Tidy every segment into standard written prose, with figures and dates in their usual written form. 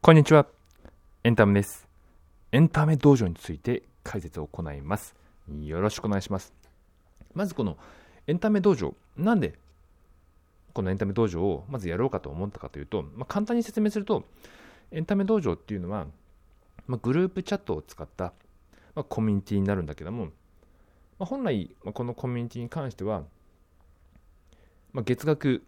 こんにちは。エンタメです。エンタメ道場について解説を行います。よろしくお願いします。まずこのエンタメ道場、なんでこのエンタメ道場をまずやろうかと思ったかというと、簡単に説明すると、エンタメ道場っていうのは、グループチャットを使った、コミュニティになるんだけども、本来、このコミュニティに関しては、月額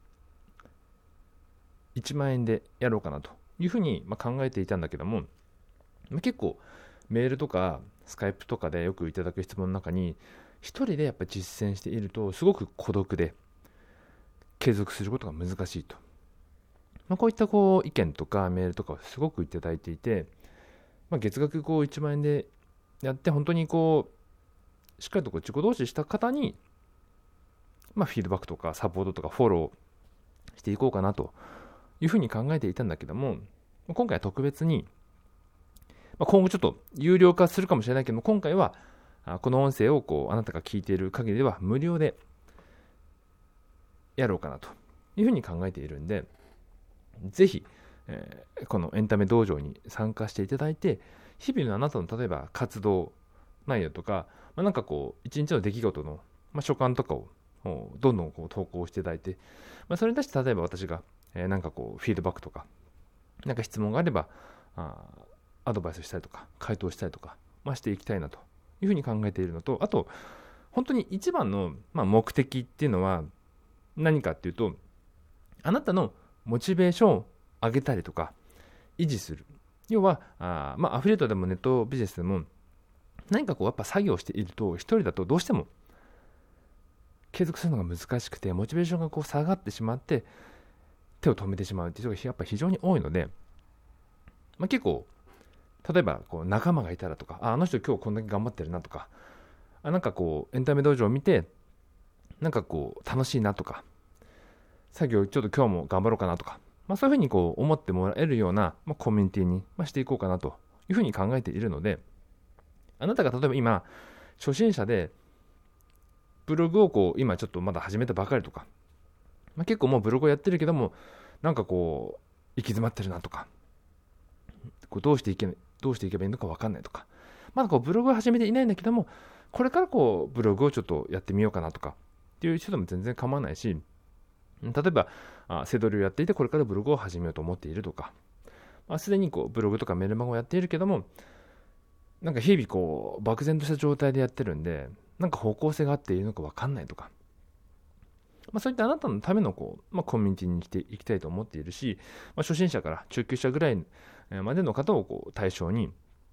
1万円でやろうかなというふうに考えていたんだけども、結構メールとかスカイプとかでよくいただく質問の中に、一人でやっぱ実践しているとすごく孤独で継続することが難しいと、こういった意見とかメールとかをすごくいただいていて、月額1万円でやって本当にしっかりと自己投資した方にフィードバックとかサポートとかフォローしていこうかなというふうに考えていたんだけども、今回は特別に、今後ちょっと有料化するかもしれないけども、今回はこの音声をあなたが聞いている限りでは無料でやろうかなというふうに考えているんで、ぜひ、このエンタメ道場に参加していただいて、日々のあなたの例えば活動内容とか、一日の出来事の、所感とかをどんどん投稿していただいて、それに対して例えば私がフィードバックとか質問があればアドバイスしたりとか回答したりとか、していきたいなというふうに考えているのと、あと本当に一番の、目的っていうのは何かっていうと、あなたのモチベーションを上げたりとか維持する。要はアフィリエイトでもネットビジネスでも何かやっぱ作業していると、一人だとどうしても継続するのが難しくて、モチベーションが下がってしまって手を止めてしまうっていう人がやっぱり非常に多いので、結構例えば仲間がいたらとか、あの人今日こんだけ頑張ってるなとか、エンタメ道場を見て楽しいなとか、作業ちょっと今日も頑張ろうかなとか、そういうふうに思ってもらえるような、コミュニティにしていこうかなというふうに考えているので、あなたが例えば今初心者でブログを今ちょっとまだ始めたばかりとか、結構もうブログをやってるけども行き詰まってるなとか、どうしていけばいいのか分かんないとか、まだブログを始めていないんだけども、これからブログをちょっとやってみようかなとかっていう人でも全然構わないし、例えばセドリをやっていてこれからブログを始めようと思っているとか、すでにブログとかメルマガをやっているけども、日々漠然とした状態でやってるんで、方向性があっているのか分かんないとか、そういったあなたのためのコミュニティにしていきたいと思っているし、初心者から中級者ぐらいまでの方を対象に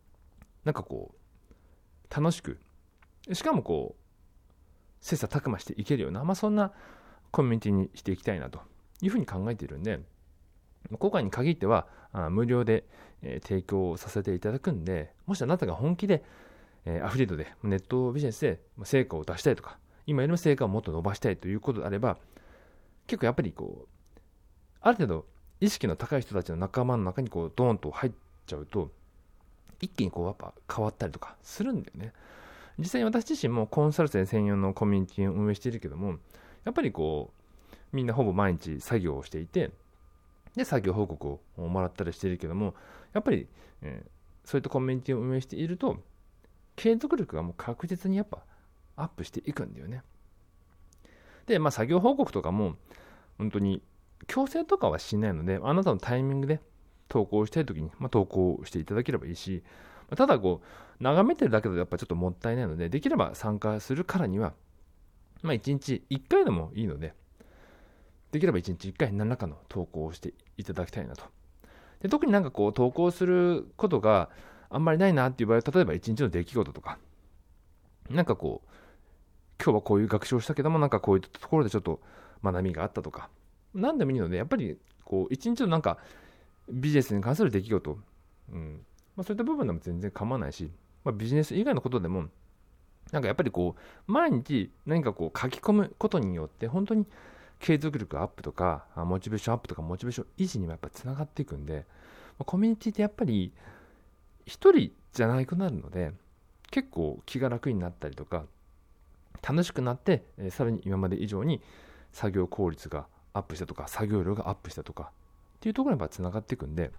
楽しく、しかも切磋琢磨していけるような、そんなコミュニティにしていきたいなというふうに考えているんで、今回に限っては無料で提供させていただくんで、もしあなたが本気でアフィリエイトでネットビジネスで成果を出したいとか、今よりも成果をもっと伸ばしたいということであれば、結構やっぱりある程度意識の高い人たちの仲間の中にドーンと入っちゃうと、一気にやっぱ変わったりとかするんだよね。実際に私自身もコンサル生専用のコミュニティを運営しているけども、やっぱりみんなほぼ毎日作業をしていて、で作業報告をもらったりしているけども、やっぱり、そういったコミュニティを運営していると継続力がもう確実にやっぱアップしていくんだよね。で、作業報告とかも本当に強制とかはしないので、あなたのタイミングで投稿したいときに、投稿していただければいいし、ただ眺めてるだけだとやっぱちょっともったいないので、できれば参加するからには、1日1回でもいいので、できれば1日1回何らかの投稿をしていただきたいなと。で、特に投稿することがあんまりないなっていう場合は、例えば1日の出来事とか、今日はこういう学習をしたけども、こういうところでちょっと学びがあったとか、何でもいいので、やっぱり一日のビジネスに関する出来事、そういった部分でも全然構わないし、ビジネス以外のことでもやっぱり毎日何か書き込むことによって本当に継続力アップとかモチベーションアップとかモチベーション維持にもやっぱつながっていくんで、コミュニティってやっぱり一人じゃなくなるので、結構気が楽になったりとか楽しくなって、さらに今まで以上に作業効率がアップしたとか作業量がアップしたとかっていうところにやっぱつながっていくんで、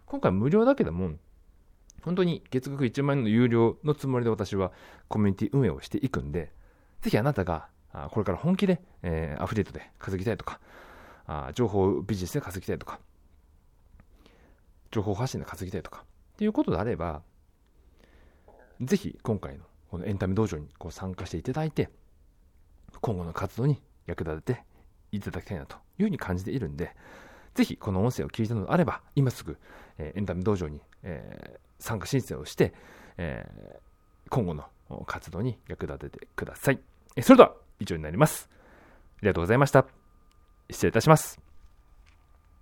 今回無料だけども、本当に月額1万円の有料のつもりで私はコミュニティ運営をしていくんで、ぜひあなたがこれから本気で、アフィリエイトで稼ぎたいとか、情報ビジネスで稼ぎたいとか、情報発信で稼ぎたいとかっていうことであれば、ぜひ今回のこのエンタメ道場に参加していただいて、今後の活動に役立てていただきたいなというふうに感じているんで、ぜひこの音声を聞いたのであれば、今すぐ、エンタメ道場に、参加申請をして、今後の活動に役立ててください。それでは以上になります。ありがとうございました。失礼いたします。